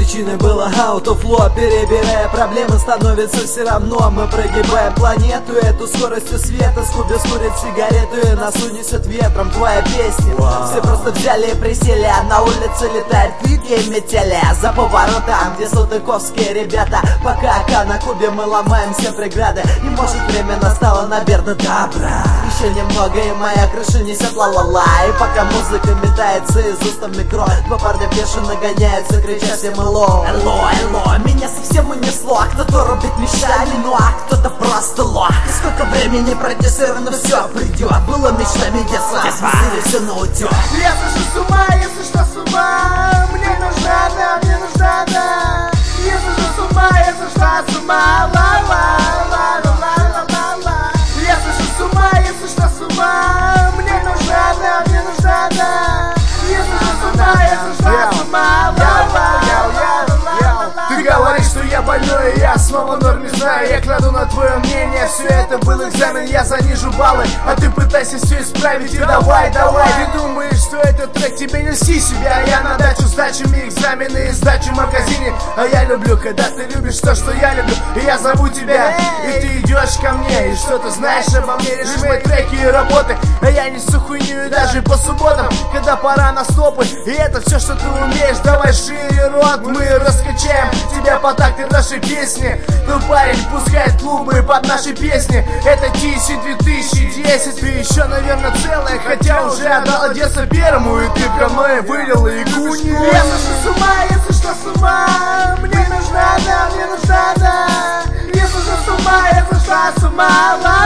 Причиной было out of flow. Перебирая проблемы, становится все равно. Мы прогибаем планету эту скоростью света. Скуби скурит сигарету и нас унесет ветром. Твоя песня, все просто взяли и присели. А на улице летает клики и метели. За поворотом, где салтыковские ребята. Пока на Кубе мы ломаем все преграды. И может время настало, наверное, добра. Еще немного и моя крыша несет ла-ла-ла. И пока музыка метается из уст в микро, два парня бешено гоняются, крича всем эло. Эло, эло, меня совсем унесло. А кто-то рубит мечтами, ну а кто-то просто лох. И сколько времени продюсировано, все придет. Было мечтами детства, смысли все на утек. Я сошел с ума, если что с ума. Мне нужна она, мне нужна она. Я сошел с ума, я сошла с ума. Ла-ла-ла-ла-ла-ла-ла-ла. Я сошел с ума, если что с ума. Мне нужна она, мне нужна она. Я сошел с ума, я сошла с ума. Ты говоришь, что я больной, и я снова норм не знаю. Я кладу на твое мнение, все это был экзамен, я занижу баллы. А ты пытайся все исправить и давай, давай. Ты думаешь, что этот трек тебе не льсти себя. Я на дачу с дачами, экзамены и сдачу в магазине. А я люблю, когда ты любишь то, что я люблю. И я зову тебя, и ты идешь ко мне. И что ты знаешь обо мне, лишь мои треки и работы. А я несу хуйню и даже по субботам, когда пора на стопы. И это все, что ты умеешь, давай шире рот. Мы раскачаем тебя по такты нашей песни. Ну парень пускает клубы под наши песни. Это TC 2010. Ты еще, наверное, целая, хотя уже отдала детство первому. И ты ко мне вылила игрушку. Я сошел с ума, если что с ума. Мне нужна она, мне нужна она. Я сошел с ума, я сошла с ума.